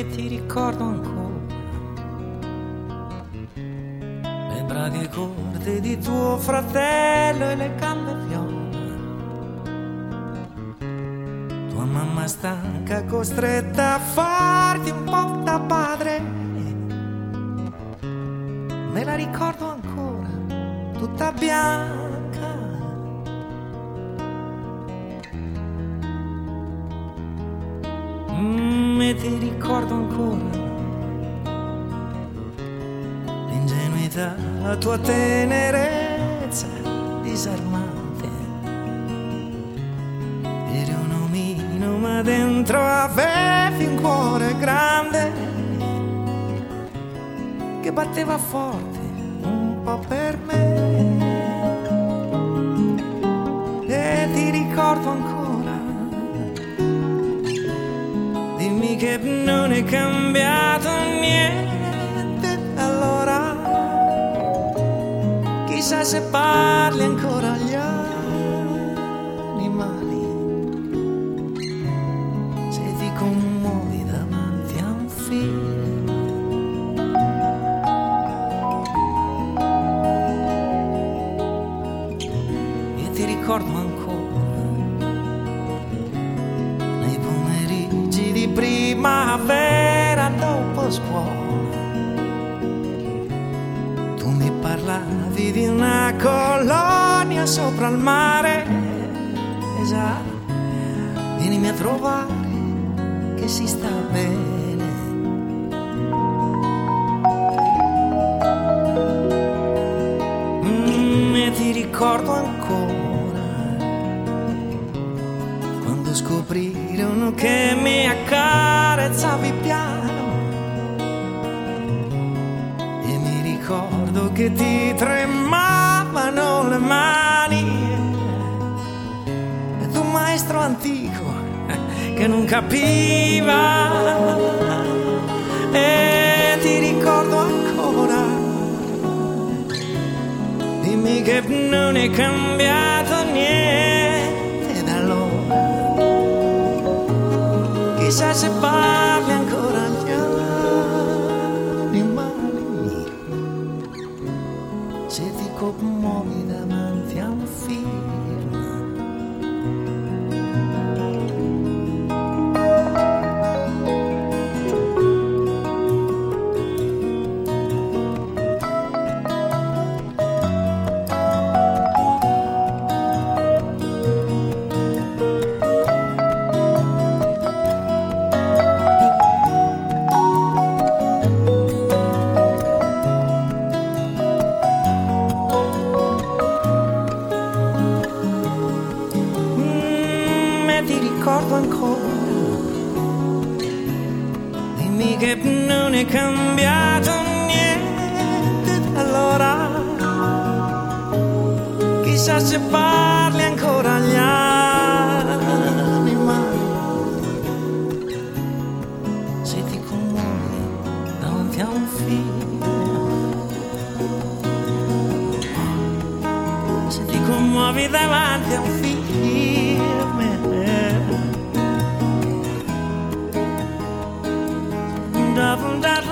e ti ricordo ancora le braghe corte di tuo fratello e le gambe viola. Tua mamma stanca costretta a farti un po' da padre. Me la ricordo ancora, tutta bianca. E ti ricordo ancora l'ingenuità, la tua tenerezza disarmante. Eri un omino ma dentro avevi un cuore grande che batteva forte un po' per me. E ti ricordo ancora, dimmi che non è cambiato niente allora. Chissà se parli ancora agli animali, se ti commuovi davanti a un film. E ti ricordo ancora di primavera dopo scuola, tu mi parlavi di una colonia sopra il mare. Esatto, vienimi a trovare che si sta bene. E ti ricordo ancora quando scoprirono che mi accarezzavi piano, e mi ricordo che ti tremavano le mani, e tu maestro antico che non capiva. E ti ricordo ancora, dimmi che non è cambiato niente da allora. Chissà se parli ancora agli animali, se ti commuovi davanti a un film. Ti ricordo ancora, dimmi che non è cambiato niente da allora. Chissà se parli ancora agli animali, se ti commuovi davanti a un film, se ti commuovi davanti a un film. Da